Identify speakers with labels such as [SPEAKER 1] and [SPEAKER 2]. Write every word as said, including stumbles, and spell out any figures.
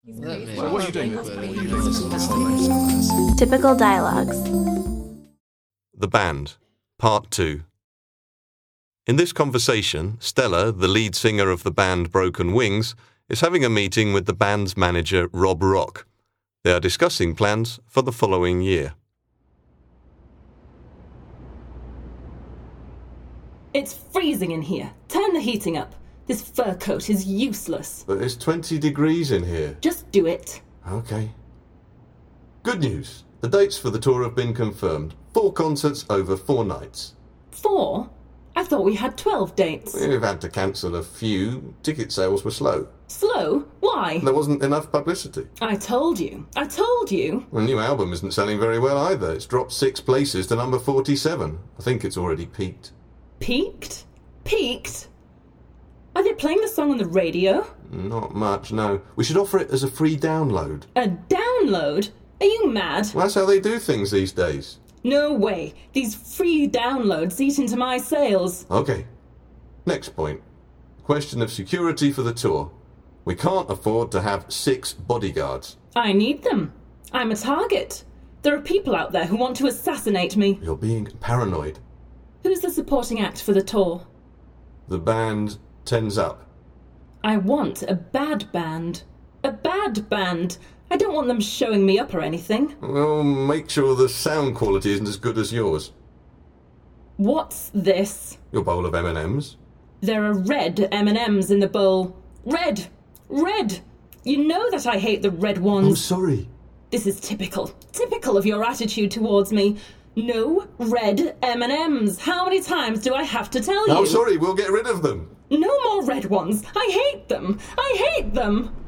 [SPEAKER 1] So what are you doing? What are you doing?
[SPEAKER 2] Typical dialogues.
[SPEAKER 3] The Band, Part two. In this conversation, Stella, the lead singer of the band Broken Wings, is having a meeting with the band's manager, Rob Rock. They are discussing plans for the following year.
[SPEAKER 4] It's freezing in here. Turn the heating up. This fur coat is useless.
[SPEAKER 3] But it's twenty degrees in here.
[SPEAKER 4] Just do it.
[SPEAKER 3] Okay. Good news. The dates for the tour have been confirmed. Four concerts over four nights.
[SPEAKER 4] Four? I thought we had twelve dates.
[SPEAKER 3] We've had to cancel a few. Ticket sales were slow.
[SPEAKER 4] Slow? Why?
[SPEAKER 3] There wasn't enough publicity.
[SPEAKER 4] I told you. I told you.
[SPEAKER 3] The new album isn't selling very well either. It's dropped six places to number forty-seven. I think it's already peaked.
[SPEAKER 4] Peaked? Peaked? Are they playing the song on the radio?
[SPEAKER 3] Not much, no. We should offer it as a free download.
[SPEAKER 4] A download? Are you mad?
[SPEAKER 3] Well, that's how they do things these days.
[SPEAKER 4] No way. These free downloads eat into my sales.
[SPEAKER 3] Okay. Next point. Question of security for the tour. We can't afford to have six bodyguards.
[SPEAKER 4] I need them. I'm a target. There are people out there who want to assassinate me.
[SPEAKER 3] You're being paranoid.
[SPEAKER 4] Who's the supporting act for the tour?
[SPEAKER 3] The band Tens Up.
[SPEAKER 4] I want a bad band. A bad band. I don't want them showing me up or anything.
[SPEAKER 3] Well, make sure the sound quality isn't as good as yours.
[SPEAKER 4] What's this?
[SPEAKER 3] Your bowl of M and M's.
[SPEAKER 4] There are red M and M's in the bowl. Red! Red! You know that I hate the red ones.
[SPEAKER 3] I'm sorry.
[SPEAKER 4] This is typical. Typical of your attitude towards me. No red M and M's. How many times do I have to tell you?
[SPEAKER 3] I'm sorry, we'll get rid of them.
[SPEAKER 4] No more red ones. I hate them. I hate them.